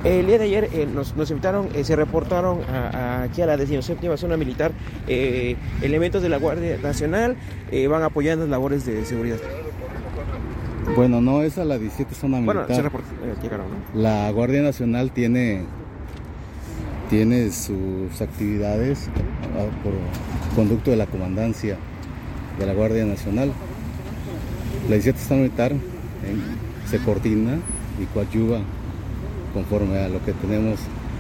El día de ayer nos invitaron, se reportaron aquí a la 17ª zona militar elementos de la Guardia Nacional, van apoyando las labores de seguridad. Bueno, no es a la 17 zona militar. Bueno, llegaron, ¿no? La Guardia Nacional tiene sus actividades por conducto de la comandancia de la Guardia Nacional. La 17 zona militar se coordina y coadyuva conforme a lo que tenemos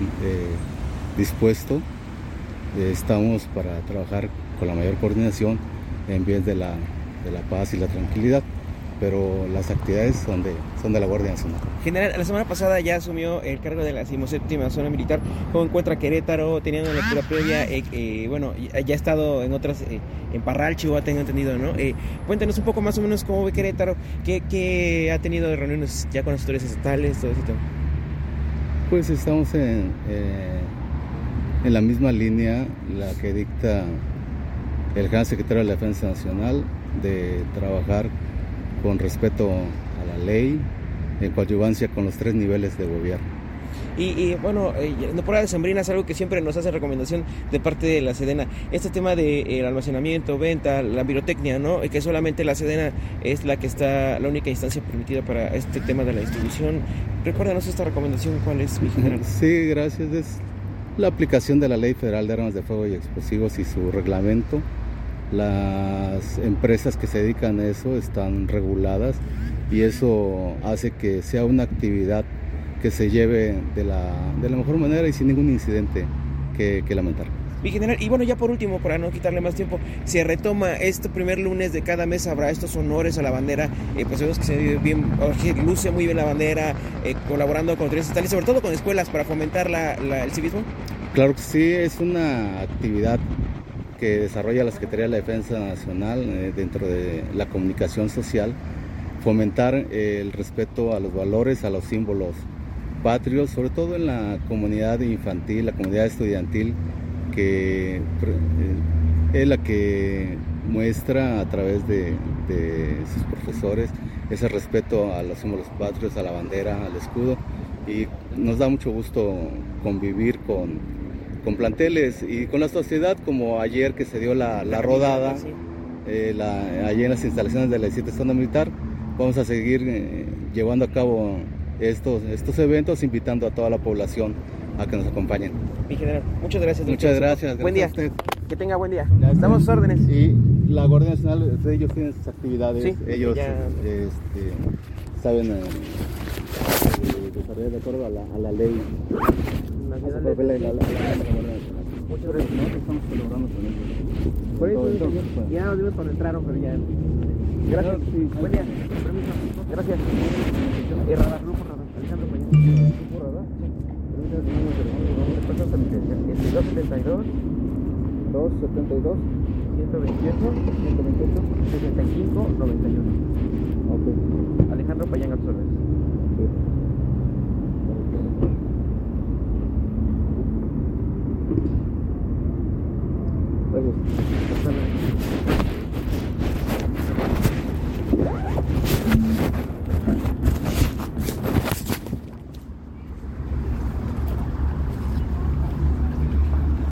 dispuesto. Estamos para trabajar con la mayor coordinación en bien de la paz y la tranquilidad, pero las actividades son de la Guardia Nacional. General, la semana pasada ya asumió el cargo de la 17ª zona militar. ¿Cómo encuentra Querétaro? Teniendo una lectura previa, bueno, ya ha estado en otras, en Parral, Chihuahua, tengo entendido, ¿no? Cuéntanos un poco más o menos cómo ve Querétaro, qué ha tenido de reuniones ya con las autoridades estatales, todo ese tema. Pues estamos en la misma línea, la que dicta el General Secretario de la Defensa Nacional, de trabajar con respeto a la ley, en coadyuvancia con los 3 niveles de gobierno. Y bueno, en temporada decembrina es algo que siempre nos hace recomendación de parte de la Sedena, este tema del almacenamiento, venta, la pirotecnia, ¿no? Que solamente la Sedena es la única instancia permitida para este tema de la distribución. Recuérdanos esta recomendación, ¿cuál es, mi general? Sí, gracias. Es la aplicación de la Ley Federal de Armas de Fuego y Explosivos y su reglamento. Las empresas que se dedican a eso están reguladas y eso hace que sea una actividad que se lleve de la mejor manera y sin ningún incidente que lamentar. Mi general, y bueno, ya por último, para no quitarle más tiempo, se retoma este primer lunes de cada mes, habrá estos honores a la bandera, pues vemos que se bien, luce muy bien la bandera, colaborando con autoridades estatales, sobre todo con escuelas, para fomentar el civismo. Claro que sí, es una actividad que desarrolla la Secretaría de la Defensa Nacional dentro de la comunicación social, fomentar el respeto a los valores, a los símbolos patrios, sobre todo en la comunidad infantil, la comunidad estudiantil, que es la que muestra a través de sus profesores ese respeto a los símbolos patrios, a la bandera, al escudo, y nos da mucho gusto convivir con planteles y con la sociedad, como ayer que se dio la rodada, allí en las instalaciones de la 17 zona militar. Vamos a seguir llevando a cabo estos eventos, invitando a toda la población a que nos acompañen. Mi general, muchas gracias. Muchas gracias. Buen día. A usted. Que tenga buen día. Damos órdenes. Y la Guardia Nacional, ellos tienen sus actividades, sí, ellos saben desarrollar de acuerdo a la ley. Muchas gracias. Estamos colaborando con ellos. Por eso, ya nos dimos cuando entraron, pero ya. Gracias. Sí. Buen día. Permiso. Gracias. Radar, grupo Radar. Alejandro Payán. Grupo Radar. Permiso, 272 128 65 91. Ok. Alejandro Payán Absorber. Gracias.